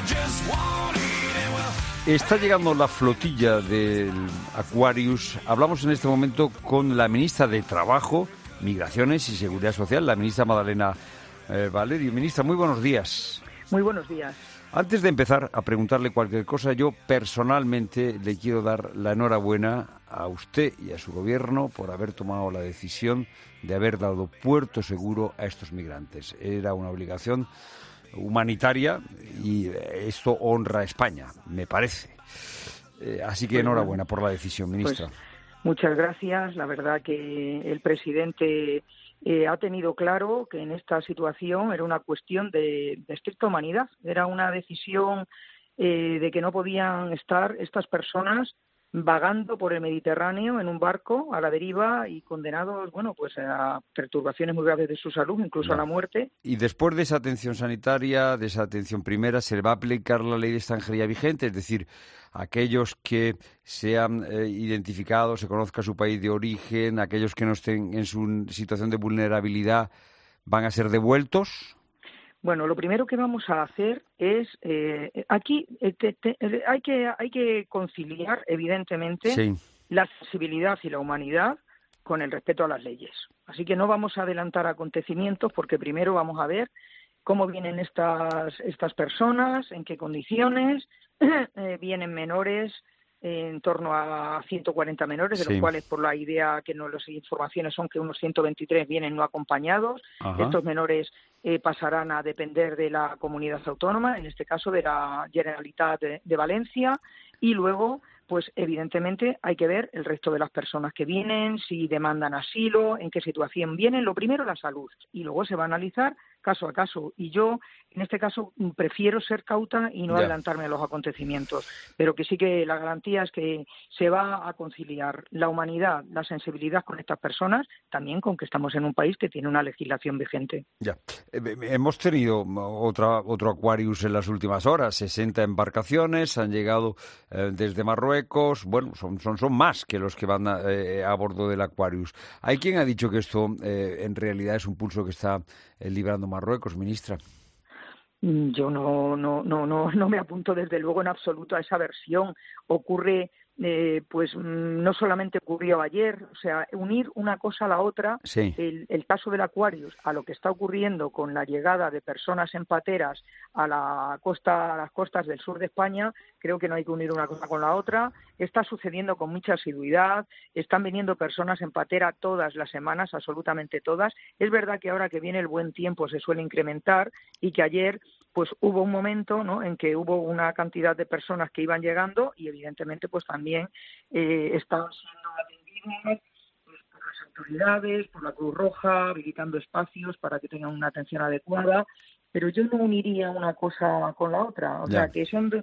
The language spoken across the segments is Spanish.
Está llegando la flotilla del Aquarius. Hablamos en este momento con la ministra de Trabajo, Migraciones y Seguridad Social, la ministra Madalena Valerio. Ministra, muy buenos días. Muy buenos días. Antes de empezar a preguntarle cualquier cosa, yo personalmente le quiero dar la enhorabuena a usted y a su gobierno por haber tomado la decisión de haber dado puerto seguro a estos migrantes. Era una obligación humanitaria y esto honra a España, me parece. Así que enhorabuena por la decisión, ministra. Pues, muchas gracias. La verdad que el presidente ha tenido claro que en esta situación era una cuestión de estricta humanidad. Era una decisión de que no podían estar estas personas vagando por el Mediterráneo en un barco a la deriva y condenados, bueno, pues a perturbaciones muy graves de su salud, incluso a la muerte. Y después de esa atención sanitaria, de esa atención primera, se le va a aplicar la ley de extranjería vigente, es decir, aquellos que sean identificados, se conozca su país de origen, aquellos que no estén en su situación de vulnerabilidad, ¿van a ser devueltos? Bueno, lo primero que vamos a hacer es aquí hay que conciliar evidentemente la sensibilidad y la humanidad con el respeto a las leyes. Así que no vamos a adelantar acontecimientos porque primero vamos a ver cómo vienen estas personas, en qué condiciones. Vienen menores, en torno a 140 menores, de los cuales, por la idea que las informaciones son que unos 123 vienen no acompañados. Ajá. Estos menores pasarán a depender de la comunidad autónoma, en este caso de la Generalitat de Valencia, y luego, pues evidentemente hay que ver el resto de las personas que vienen, si demandan asilo, en qué situación vienen. Lo primero, la salud, y luego se va a analizar caso a caso. Y yo, en este caso, prefiero ser cauta y no adelantarme a los acontecimientos. Pero que sí que la garantía es que se va a conciliar la humanidad, la sensibilidad con estas personas, también con que estamos en un país que tiene una legislación vigente. Ya. Hemos tenido otro Aquarius en las últimas horas, 60 embarcaciones, han llegado desde Marruecos, bueno, son más que los que van a bordo del Aquarius. Hay quien ha dicho que esto en realidad es un pulso que está librando Marruecos, ministra. Yo no me apunto desde luego en absoluto a esa versión. Ocurre, pues no solamente ocurrió ayer, o sea, unir una cosa a la otra, el caso del Aquarius a lo que está ocurriendo con la llegada de personas en pateras a las costas del sur de España, creo que no hay que unir una cosa con la otra. Está sucediendo con mucha asiduidad, están viniendo personas en patera todas las semanas, absolutamente todas. Es verdad que ahora que viene el buen tiempo se suele incrementar y que ayer pues hubo un momento, ¿no?, en que hubo una cantidad de personas que iban llegando y evidentemente pues también estaban siendo atendidas pues, por las autoridades, por la Cruz Roja, habilitando espacios para que tengan una atención adecuada. Pero yo no uniría una cosa con la otra. O sea, que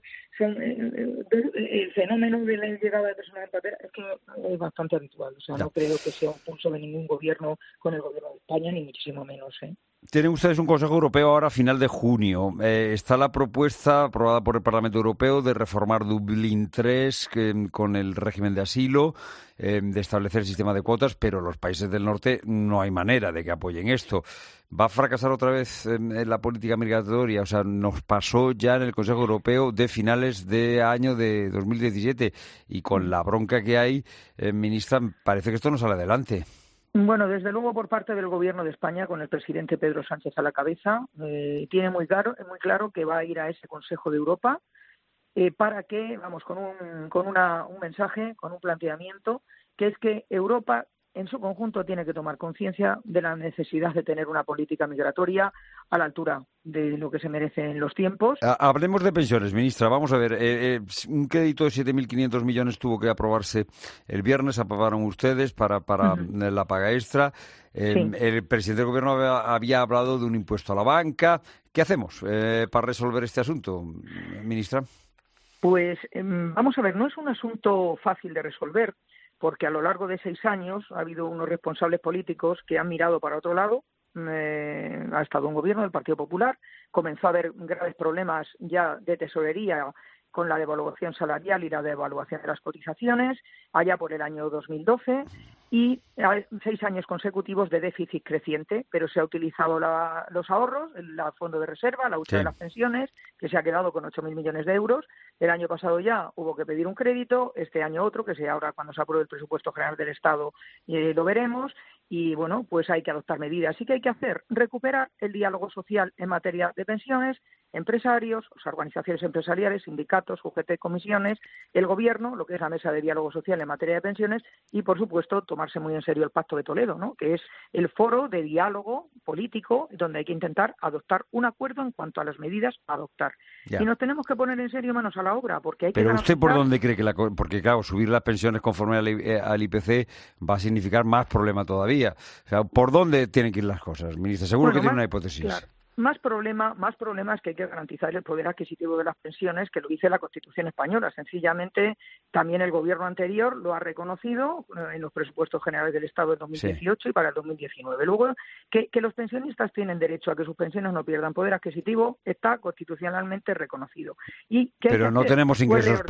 el fenómeno de la llegada de personas en patera es que es bastante habitual. O sea, no creo que sea un pulso de ningún gobierno con el gobierno de España, ni muchísimo menos, Tienen ustedes un Consejo Europeo ahora a final de junio. Está la propuesta aprobada por el Parlamento Europeo de reformar Dublín III con el régimen de asilo, de establecer el sistema de cuotas, pero los países del norte no hay manera de que apoyen esto. ¿Va a fracasar otra vez en la política migratoria? O sea, nos pasó ya en el Consejo Europeo de finales de año de 2017 y con la bronca que hay, ministra, parece que esto no sale adelante. Bueno, desde luego por parte del Gobierno de España, con el presidente Pedro Sánchez a la cabeza, tiene muy claro que va a ir a ese Consejo de Europa para que, vamos, con un mensaje, con un planteamiento, que es que Europa en su conjunto tiene que tomar conciencia de la necesidad de tener una política migratoria a la altura de lo que se merecen los tiempos. Hablemos de pensiones, ministra. Vamos a ver, un crédito de 7.500 millones tuvo que aprobarse el viernes, aprobaron ustedes para la paga extra. El presidente del gobierno había hablado de un impuesto a la banca. ¿Qué hacemos para resolver este asunto, ministra? Pues vamos a ver, no es un asunto fácil de resolver, porque a lo largo de 6 años ha habido unos responsables políticos que han mirado para otro lado. Ha estado un gobierno del Partido Popular, comenzó a haber graves problemas ya de tesorería con la devaluación salarial y la devaluación de las cotizaciones, allá por el año 2012, y 6 años consecutivos de déficit creciente, pero se ha utilizado los ahorros, el fondo de reserva, la hucha de las pensiones, que se ha quedado con 8.000 millones de euros. El año pasado ya hubo que pedir un crédito, este año otro, que ahora cuando se apruebe el presupuesto general del Estado lo veremos. Y bueno, pues hay que adoptar medidas. Sí que hay que recuperar el diálogo social en materia de pensiones, empresarios, organizaciones empresariales, sindicatos, UGT, comisiones, el Gobierno, lo que es la mesa de diálogo social en materia de pensiones y, por supuesto, tomarse muy en serio el Pacto de Toledo, ¿no?, que es el foro de diálogo político donde hay que intentar adoptar un acuerdo en cuanto a las medidas a adoptar. Ya. Y nos tenemos que poner en serio manos a la obra porque hay que Pero ¿usted por dónde cree que porque claro, subir las pensiones conforme al IPC va a significar más problema todavía? O sea, ¿por dónde tienen que ir las cosas, ministra? Seguro que tiene una hipótesis. Claro. Más problemas que hay que garantizar el poder adquisitivo de las pensiones, que lo dice la Constitución española. Sencillamente, también el Gobierno anterior lo ha reconocido en los presupuestos generales del Estado de 2018 y para el 2019. Luego, que los pensionistas tienen derecho a que sus pensiones no pierdan poder adquisitivo está constitucionalmente reconocido. Pero no tenemos ingresos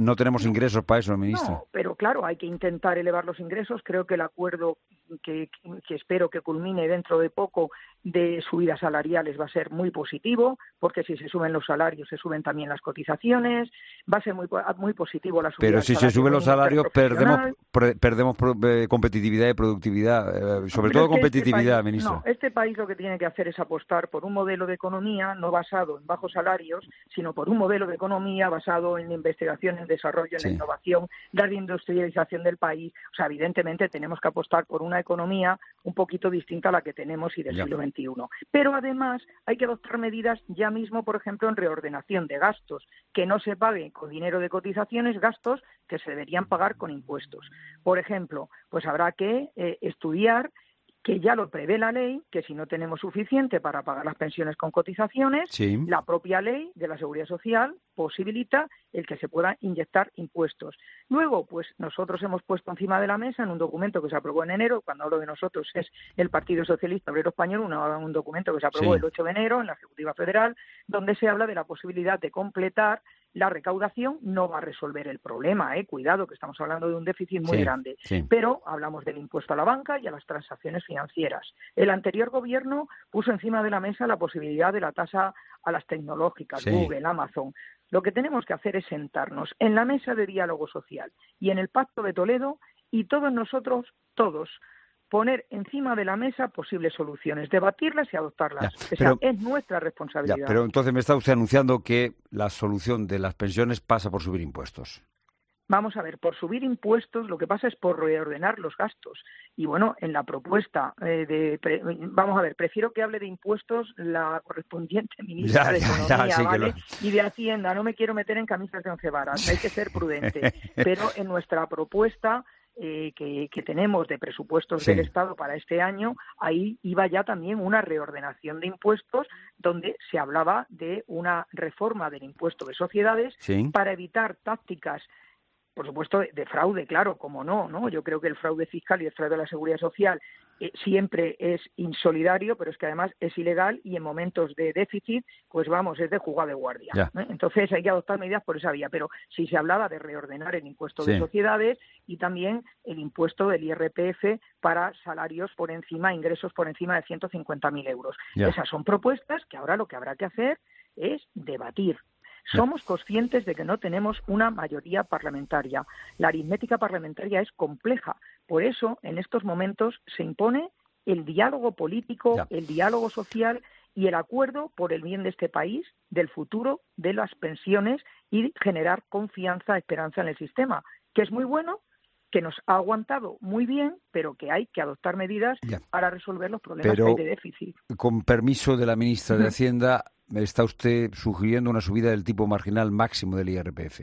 para eso, ministra. No, pero claro, hay que intentar elevar los ingresos. Creo que el acuerdo que espero que culmine dentro de poco de subidas salariales va a ser muy positivo, porque si se suben los salarios, se suben también las cotizaciones, va a ser muy positivo la subida. Pero si se suben los salarios, perdemos competitividad y productividad, sobre todo competitividad, ministra. No, este país lo que tiene que hacer es apostar por un modelo de economía no basado en bajos salarios, sino por un modelo de economía basado en investigación, en desarrollo, en la innovación, la reindustrialización del país. O sea, evidentemente tenemos que apostar por una economía un poquito distinta a la que tenemos y del siglo XXI. Pero además hay que adoptar medidas ya mismo, por ejemplo, en reordenación de gastos, que no se paguen con dinero de cotizaciones, gastos que se deberían pagar con impuestos. Por ejemplo, pues habrá que estudiar, que ya lo prevé la ley, que si no tenemos suficiente para pagar las pensiones con cotizaciones, la propia ley de la Seguridad Social posibilita el que se puedan inyectar impuestos. Luego, pues nosotros hemos puesto encima de la mesa en un documento que se aprobó en enero, cuando hablo de nosotros es el Partido Socialista Obrero Español, un documento que se aprobó el 8 de enero en la Ejecutiva Federal, donde se habla de la posibilidad de completar la recaudación. No va a resolver el problema, cuidado, que estamos hablando de un déficit muy grande, pero hablamos del impuesto a la banca y a las transacciones financieras. El anterior gobierno puso encima de la mesa la posibilidad de la tasa a las tecnológicas, Google, Amazon. Lo que tenemos que hacer es sentarnos en la mesa de diálogo social y en el Pacto de Toledo y todos nosotros, poner encima de la mesa posibles soluciones, debatirlas y adoptarlas. Es nuestra responsabilidad. Pero entonces me está usted anunciando que la solución de las pensiones pasa por subir impuestos. Vamos a ver, por subir impuestos lo que pasa es por reordenar los gastos. Y bueno, en la propuesta vamos a ver, prefiero que hable de impuestos la correspondiente ministra de Economía, ¿vale? Y de Hacienda. No me quiero meter en camisas de once varas, hay que ser prudente. Pero en nuestra propuesta que tenemos de presupuestos del Estado para este año, ahí iba ya también una reordenación de impuestos donde se hablaba de una reforma del impuesto de sociedades para evitar tácticas, por supuesto, de fraude, claro, como no. Yo creo que el fraude fiscal y el fraude de la seguridad social siempre es insolidario, pero es que además es ilegal y en momentos de déficit, pues vamos, es de jugar de guardia. Entonces hay que adoptar medidas por esa vía, pero sí se hablaba de reordenar el impuesto de sociedades y también el impuesto del IRPF para salarios por encima, ingresos por encima de 150.000 euros. Esas son propuestas que ahora lo que habrá que hacer es debatir. Somos conscientes de que no tenemos una mayoría parlamentaria. La aritmética parlamentaria es compleja. Por eso, en estos momentos, se impone el diálogo político, el diálogo social y el acuerdo por el bien de este país, del futuro de las pensiones y generar confianza, esperanza en el sistema, que es muy bueno, que nos ha aguantado muy bien, pero que hay que adoptar medidas para resolver los problemas que hay de déficit. Con permiso de la ministra de Hacienda, ¿está usted sugiriendo una subida del tipo marginal máximo del IRPF?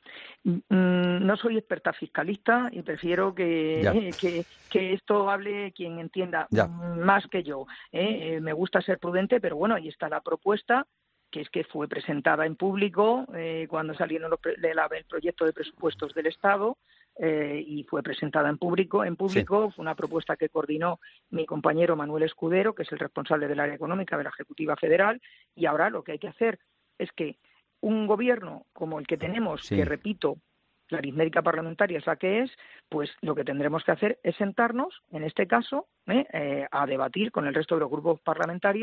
No soy experta fiscalista y prefiero que esto hable quien entienda más que yo. Me gusta ser prudente, pero bueno, ahí está la propuesta, que es que fue presentada en público cuando salieron el proyecto de presupuestos del Estado. Y fue presentada en público. Fue una propuesta que coordinó mi compañero Manuel Escudero, que es el responsable del área económica de la Ejecutiva Federal, y ahora lo que hay que hacer es que un gobierno como el que tenemos, que repito, la aritmética parlamentaria es la que es, pues lo que tendremos que hacer es sentarnos, en este caso, a debatir con el resto de los grupos parlamentarios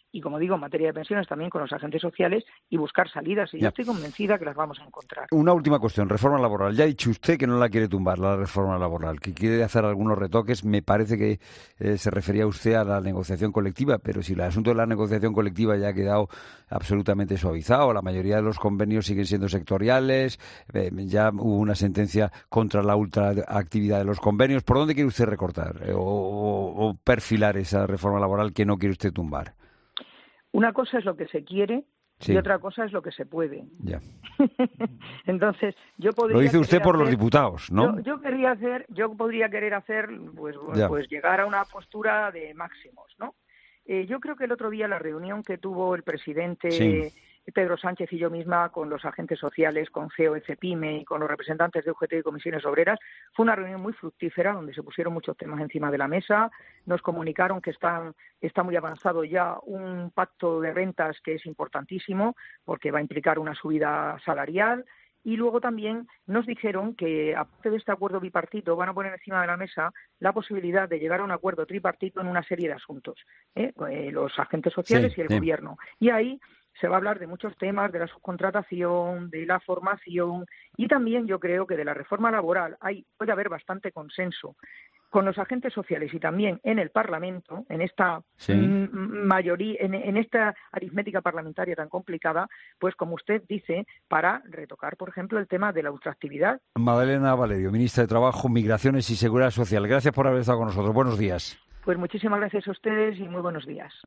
y, como digo, en materia de pensiones también con los agentes sociales y buscar salidas. Y yo estoy convencida que las vamos a encontrar. Una última cuestión, reforma laboral. Ya ha dicho usted que no la quiere tumbar, la reforma laboral, que quiere hacer algunos retoques. Me parece que se refería usted a la negociación colectiva, pero si el asunto de la negociación colectiva ya ha quedado absolutamente suavizado, la mayoría de los convenios siguen siendo sectoriales, ya hubo una sentencia contra la ultraactividad de los convenios. ¿Por dónde quiere usted recortar o perfilar esa reforma laboral que no quiere usted tumbar? Una cosa es lo que se quiere y otra cosa es lo que se puede. Ya. Entonces, yo podría... Lo dice usted por los diputados, ¿no? Yo podría querer hacer, pues llegar a una postura de máximos, ¿no? Yo creo que el otro día la reunión que tuvo el presidente Pedro Sánchez y yo misma con los agentes sociales, con CEO, CEPIME y con los representantes de UGT y comisiones obreras, fue una reunión muy fructífera donde se pusieron muchos temas encima de la mesa. Nos comunicaron que está muy avanzado ya un pacto de rentas que es importantísimo porque va a implicar una subida salarial. Y luego también nos dijeron que, aparte de este acuerdo bipartito, van a poner encima de la mesa la posibilidad de llegar a un acuerdo tripartito en una serie de asuntos, los agentes sociales y el gobierno. Y ahí se va a hablar de muchos temas, de la subcontratación, de la formación y también yo creo que de la reforma laboral puede haber bastante consenso con los agentes sociales y también en el Parlamento, en esta mayoría, en esta aritmética parlamentaria tan complicada, pues como usted dice, para retocar, por ejemplo, el tema de la ultraactividad. Madalena Valerio, ministra de Trabajo, Migraciones y Seguridad Social. Gracias por haber estado con nosotros. Buenos días. Pues muchísimas gracias a ustedes y muy buenos días.